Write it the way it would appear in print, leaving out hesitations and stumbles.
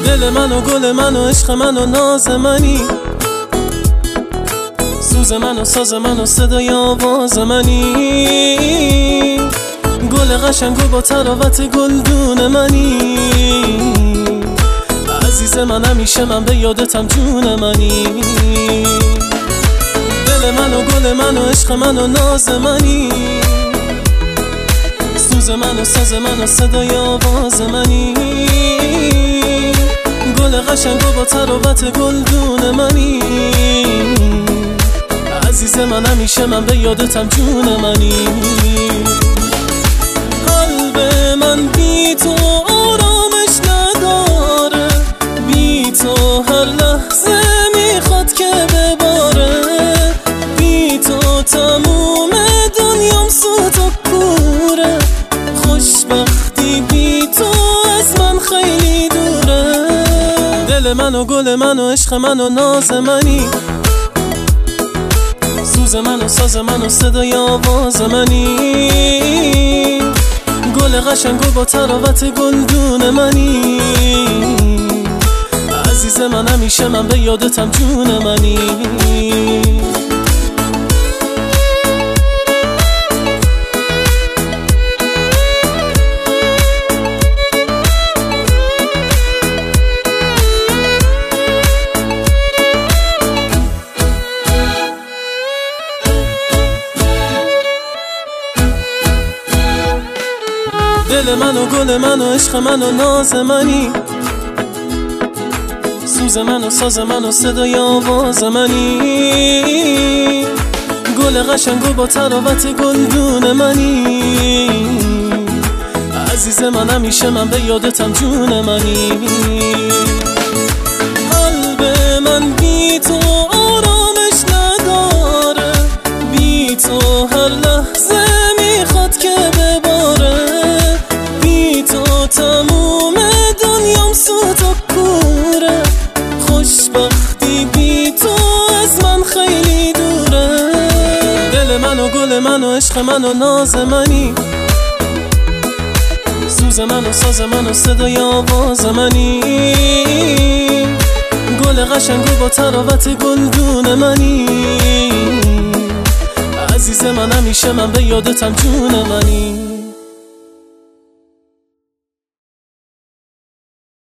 دل من و گل من و عشق من و ناز منی، سوز من و ساز من و صدای آواز منی، گل قشنگ و با تراوت گلدون منی، عزیز من همیشه من به یادتم جون منی. دل من و گل من و عشق من و ناز منی، سوز من و ساز من و صدای آواز منی، گل قشنگ و با تراوت گلدون منی، عزیز من همیشه من به یادتم جون منی. قلب من بی تو آرامش نداره، بی تو هر لحظه میخواد که بباره، بی تو تموم دنیام سوت و کوره، خوشبختی بی تو از من خیلی دوره. دل من و گل من و عشق من و ناز منی، سوز من و ساز من و صدای آواز منی، گل قشنگ و با تراوت گلدون منی، عزیز من همیشه من به یادتم جون منی. دل من و گل من و عشق من و ناز منی، سوز من و ساز من و صدای آواز منی، گل قشنگ و با تراوت گلدون منی، عزیز من همیشه من به یادتم جون منی. قلب من بی تو آرامش نداره، بی تو هر لحظه میخواد که بباره، تموم دنیام سوت و کوره، خوشبختی بی تو از من خیلی دوره. دل من و گل من و عشق من و ناز منی، سوز من و ساز من و صدای آواز منی، گل قشنگ و با تراوت گلدون منی، عزیز من همیشه من به یادتم جون منی.